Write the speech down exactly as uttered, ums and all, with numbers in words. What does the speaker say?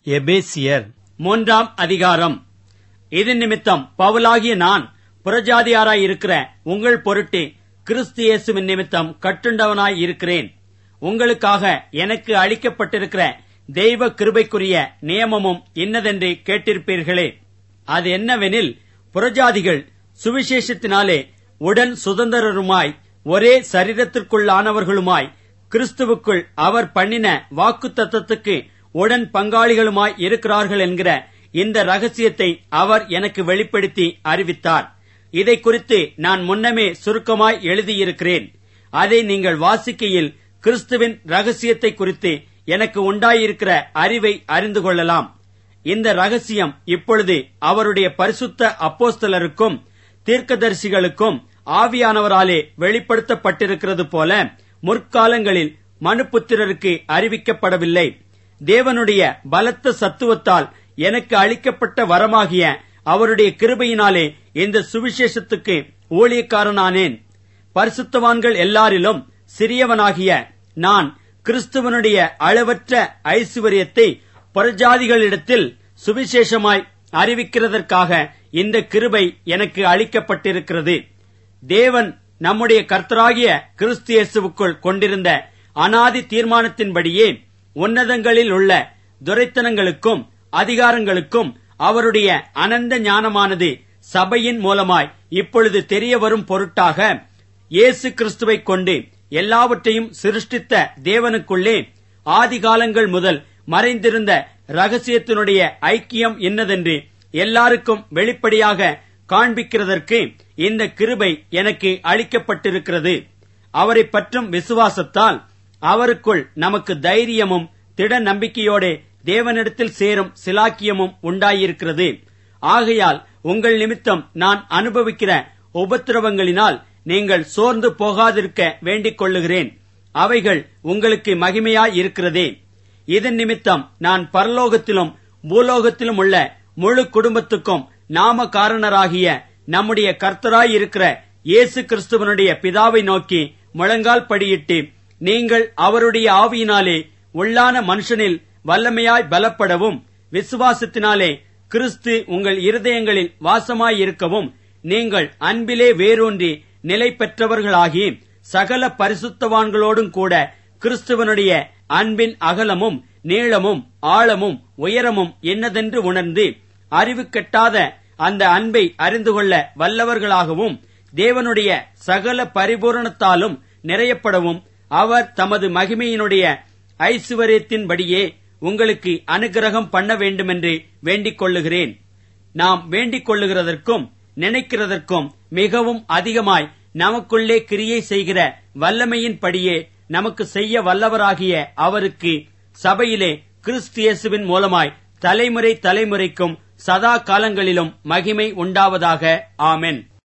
எபேசியர் மூன்றாம் அதிகாரம். இது நிமித்தம் பவுலாகிய நான் புறஜாதியாராய் இருக்கிற உங்கள் பொருட்டு கிறிஸ்து இயேசுவின் நிமித்தம் கட்டுண்டவனாய் இருக்கிறேன். உங்களுக்காக எனக்கு அளிக்கப்பட்டிருக்கிற தெய்வ கிருபைக்குரிய நியமமும் இன்னதென்று கேட்டிருப்பீர்களே. அது என்னவெனில், புறஜாதிகள் சுவிசேஷத்தினாலே உடன் சுதந்திரருமாய் ஒரே சரீரத்திற்குள்ளானவர்களுமாய் கிறிஸ்துவுக்குள் அவர் பண்ணின வாக்குத்தத்தத்துக்கு உடன் பங்காளிகளுமாய் இருக்கிறார்கள் என்கிற இந்த ரகசியத்தை அவர் எனக்கு வெளிப்படுத்தி அறிவித்தார். இதை குறித்து நான் முன்னமே சுருக்கமாய் எழுதியிருக்கிறேன். அதை நீங்கள் வாசிக்கையில் கிறிஸ்துவின் ரகசியத்தை குறித்து எனக்கு உண்டாயிருக்கிற அறிவை அறிந்து கொள்ளலாம். இந்த ரகசியம் இப்பொழுது அவருடைய பரிசுத்த அப்போஸ்தலருக்கும் தீர்க்கதரிசிகளுக்கும் ஆவியானவராலே வெளிப்படுத்தப்பட்டிருக்கிறது போல முற்காலங்களில் மனுப்புத்திரருக்கு அறிவிக்கப்படவில்லை. தேவனுடைய பலத்த சத்துவத்தால் எனக்கு அளிக்கப்பட்ட வரமாகிய அவருடைய கிருபையினாலே இந்த சுவிசேஷத்துக்கு ஊழியக்காரனானேன். பரிசுத்தவான்கள் எல்லாரிலும் சிறியவனாகிய நான் கிறிஸ்துவனுடைய அளவற்ற ஐசுவரியத்தை புறஜாதிகளிடத்தில் சுவிசேஷமாய் அறிவிக்கிறதற்காக இந்த கிருபை எனக்கு அளிக்கப்பட்டிருக்கிறது. தேவன் நம்முடைய கர்த்தராகிய கிறிஸ்து இயேசுவுக்குள் கொண்டிருந்த அனாதி தீர்மானத்தின்படியே உன்னதங்களில் உள்ள துரைத்தனங்களுக்கும் அதிகாரங்களுக்கும் அவருடைய அனந்த ஞானமானது சபையின் மூலமாய் இப்பொழுது தெரிய வரும் பொருட்டாக இயேசு கிறிஸ்துவை கொண்டு எல்லாவற்றையும் சிருஷ்டித்த தேவனுக்குள்ளே ஆதிகாலங்கள் முதல் மறைந்திருந்த ரகசியத்தினுடைய ஐக்கியம் என்னதென்று எல்லாருக்கும் வெளிப்படையாக காண்பிக்கிறதற்கு இந்த கிருபை எனக்கு அளிக்கப்பட்டிருக்கிறது. அவரை பற்றும் விசுவாசத்தால் அவருக்குள் நமக்கு தைரியமும் திட நம்பிக்கையோட தேவனிடத்தில் சேரும் சிலாக்கியமும் உண்டாயிருக்கிறது. ஆகையால் உங்கள் நிமித்தம் நான் அனுபவிக்கிற உபத்திரவங்களினால் நீங்கள் சோர்ந்து போகாதிருக்க வேண்டிக் கொள்ளுகிறேன். அவைகள் உங்களுக்கு மகிமையாயிருக்கிறதே. இதன் நிமித்தம் நான் பரலோகத்திலும் பூலோகத்திலும் உள்ள முழு குடும்பத்துக்கும் நாம காரணராகிய நம்முடைய கர்த்தராயிருக்கிற இயேசு கிறிஸ்துவனுடைய பிதாவை நோக்கி முழங்கால் படியிட்டு, நீங்கள் அவருடைய ஆவியினாலே உள்ளான மனுஷனில் வல்லமையாய் பலப்படவும், விசுவாசத்தினாலே கிறிஸ்து உங்கள் இருதயங்களில் வாசமாயிருக்கவும், நீங்கள் அன்பிலே வேரூன்றி நிலை பெற்றவர்களாகி சகல பரிசுத்தவான்களோடும் கூட கிறிஸ்துவனுடைய அன்பின் அகலமும் நீளமும் ஆழமும் உயரமும் என்னதென்று உணர்ந்து அறிவு கெட்டாத அந்த அன்பை அறிந்து கொள்ள வல்லவர்களாகவும், தேவனுடைய சகல பரிபூரணத்தாலும் நிறையப்படவும் அவர் தமது மகிமையினுடைய ஐசுவரியத்தின்படியே உங்களுக்கு அனுக்கிரகம் பண்ண வேண்டுமென்று வேண்டிக் கொள்ளுகிறேன். நாம் வேண்டிக் கொள்ளுகிறதற்கும் நினைக்கிறதற்கும் மிகவும் அதிகமாய் நமக்குள்ளே கிரியை செய்கிற வல்லமையின்படியே நமக்கு செய்ய வல்லவராகிய அவருக்கு சபையிலே கிறிஸ்து இயேசுவின் மூலமாய் தலைமுறை தலைமுறைக்கும் சதா காலங்களிலும் மகிமை உண்டாவதாக. ஆமென்.